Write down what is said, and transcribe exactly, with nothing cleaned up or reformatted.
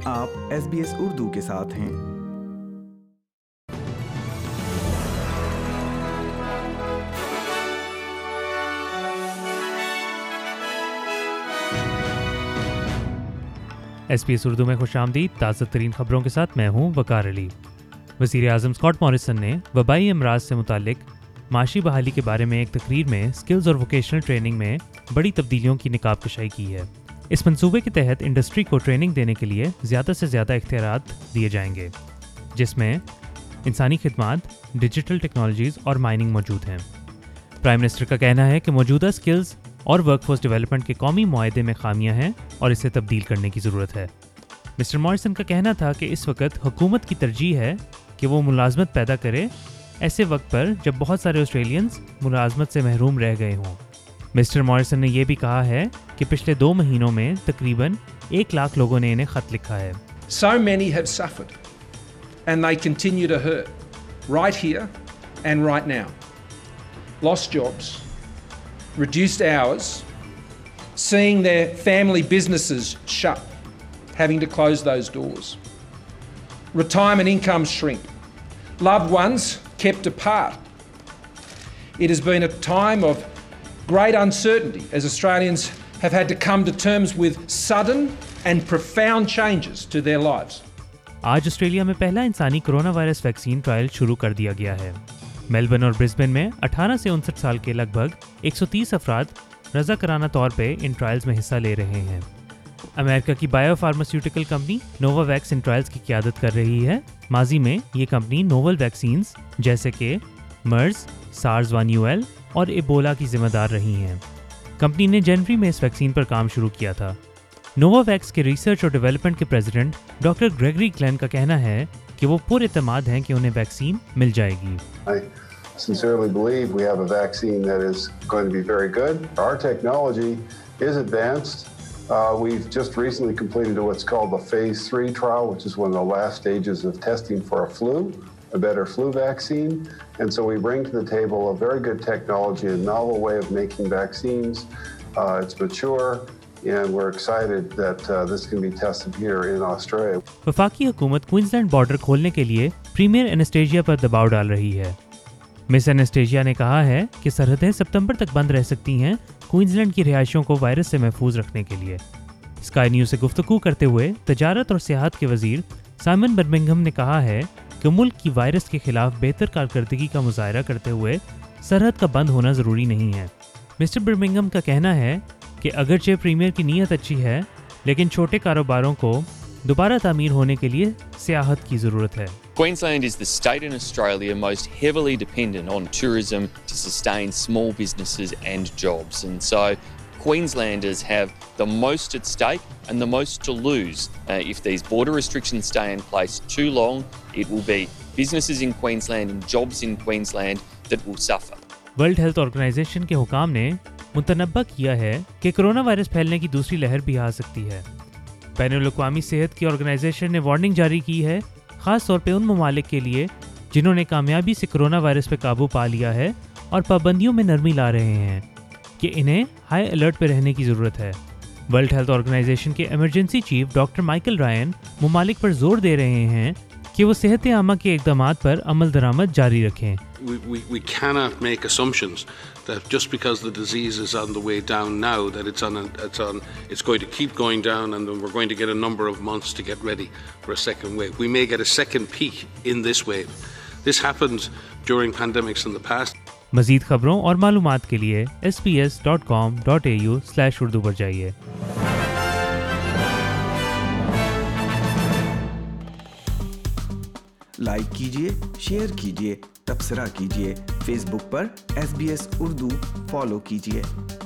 आप S B S Urdu के साथ हैं। एस बी एस उर्दू में खुशामदीद। ताज़ा तरीन खबरों के साथ मैं हूँ वकार अली। वज़ीर आज़म स्कॉट मॉरिसन ने वबाई अमराज से मुतालिक माशी बहाली के बारे में एक तकरीर में स्किल्स और वोकेशनल ट्रेनिंग में बड़ी तब्दीलियों की निकाब कशाई की है। इस मंसूबे के तहत इंडस्ट्री को ट्रेनिंग देने के लिए ज़्यादा से ज़्यादा इख्तियारात दिए जाएंगे, जिसमें इंसानी खिदमात, डिजिटल टेक्नोलॉजीज़ और माइनिंग मौजूद हैं। प्राइम मिनिस्टर का कहना है कि मौजूदा स्किल्स और वर्कफोर्स डेवलपमेंट के कौमी मुआहदे में खामियां हैं और इसे तब्दील करने की ज़रूरत है। मिस्टर मॉरिसन का कहना था कि इस वक्त हुकूमत की तरजीह है कि वो मुलाजमत पैदा करे, ऐसे वक्त पर जब बहुत सारे ऑस्ट्रेलियंस मुलाजमत से महरूम रह गए हों। मिस्टर मॉरिसन ने यह भी कहा है कि पिछले दो महीनों में तकरीबन एक लाख लोगों ने इन्हें ख़त लिखा है। So many have suffered and they continue to hurt right here and right now. Lost jobs, reduced hours, seeing their family businesses shut, having to close those doors. Retirement incomes shrink. Loved ones kept apart. It has been a time of great uncertainty as Australians have had to come to terms with sudden and profound changes to their lives. आज Australia में पहला इंसानी corona virus vaccine trial शुरू कर दिया गया है। Melbourne और ब्रिस्बेन में अठारह से उनसठ साल के लगभग एक सौ तीस अफराद रज़ाकाराना तौर पे इन ट्रायल्स में हिस्सा ले रहे हैं। अमेरिका की बायोफार्मास्यूटिकल कंपनी नोवावैक्स इन ट्रायल्स की क़यादत कर रही है। माजी में ये कंपनी नोवल वैक्सीन्स जैसे कि मर्स, सार्स वन यू एल और एबोला की जिम्मेदार रही हैं। कंपनी ने जनवरी में इस वैक्सीन पर काम शुरू किया था। नोवावैक्स के रिसर्च और डेवलपमेंट के प्रेसिडेंट डॉक्टर ग्रेगरी ग्लेन का कहना है कि वो पूरे एतमाद हैं कि उन्हें वैक्सीन मिल जाएगी। I sincerely believe we have a vaccine that is going to be very good. Our technology is advanced. Uh, we've just recently completed what's called the phase three trial, which is one of the last stages of testing for a flu, a better flu vaccine. And so we bring to the table a very good technology, a novel way of making vaccines. Uh, it's mature. And we're excited that uh, this can be tested here in Australia. वफाकी हुकूमत Queensland border खोलने के लिए premiere anaesthesia पर दबाव डाल रही है। मिस एनेस्थेसिया ने कहा है कि सरहदें सितंबर तक बंद रह सकती हैं क्वींसलैंड की रिहायशों को वायरस से महफूज रखने के लिए। स्काई न्यूज़ से गुफ्तगू करते हुए तजारत और सियाहत के वजीर साइमन बर्मिंघम ने कहा है कि मुल्क की वायरस के खिलाफ बेहतर कारकर्दगी का मुजाहरा करते हुए सरहद का बंद होना ज़रूरी नहीं है। मिस्टर बर्मिंघम का कहना है कि अगरचे प्रीमियर की नीयत अच्छी है, लेकिन छोटे कारोबारों को दोबारा तामीर होने के लिए सियाहत की ज़रूरत है। Queensland is the state in Australia most heavily dependent on tourism to sustain small businesses and jobs. And so Queenslanders have the most at stake and the most to lose. Uh, if these border restrictions stay in place too long, it will be businesses in Queensland and jobs in Queensland that will suffer. World Health Organization के हुकाम ने मुतनब्बा किया है कि corona virus फैलने की दूसरी लहर भी आ सकती है। बैनुल-अक़वामी सेहत की ऑर्गेनाइजेशन ने वार्निंग जारी की है, ख़ास तौर पे उन ममालिक के लिए जिन्होंने कामयाबी से कोरोना वायरस पे काबू पा लिया है और पाबंदियों में नरमी ला रहे हैं, कि इन्हें हाई अलर्ट पे रहने की ज़रूरत है। वर्ल्ड हेल्थ ऑर्गेनाइजेशन के emergency chief doctor Michael Ryan ममालिक पर जोर दे रहे हैं कि वो सेहत आमा के इक़दामात पर अमल दरामद जारी रखें। We, we, we cannot make assumptions that just because the disease is on the way down now that it's on a, it's on it's going to keep going down and then we're going to get a number of months to get ready for a second wave. We may get a second peak in this wave. This happened during pandemics in the past. मज़ीद खबरों और मालूमात के लिए S B S dot com dot A U slash Urdu पर जाइए। Like कीजिए, share कीजिए, तबसरा कीजिए। फेसबुक पर S B S Urdu follow कीजिए।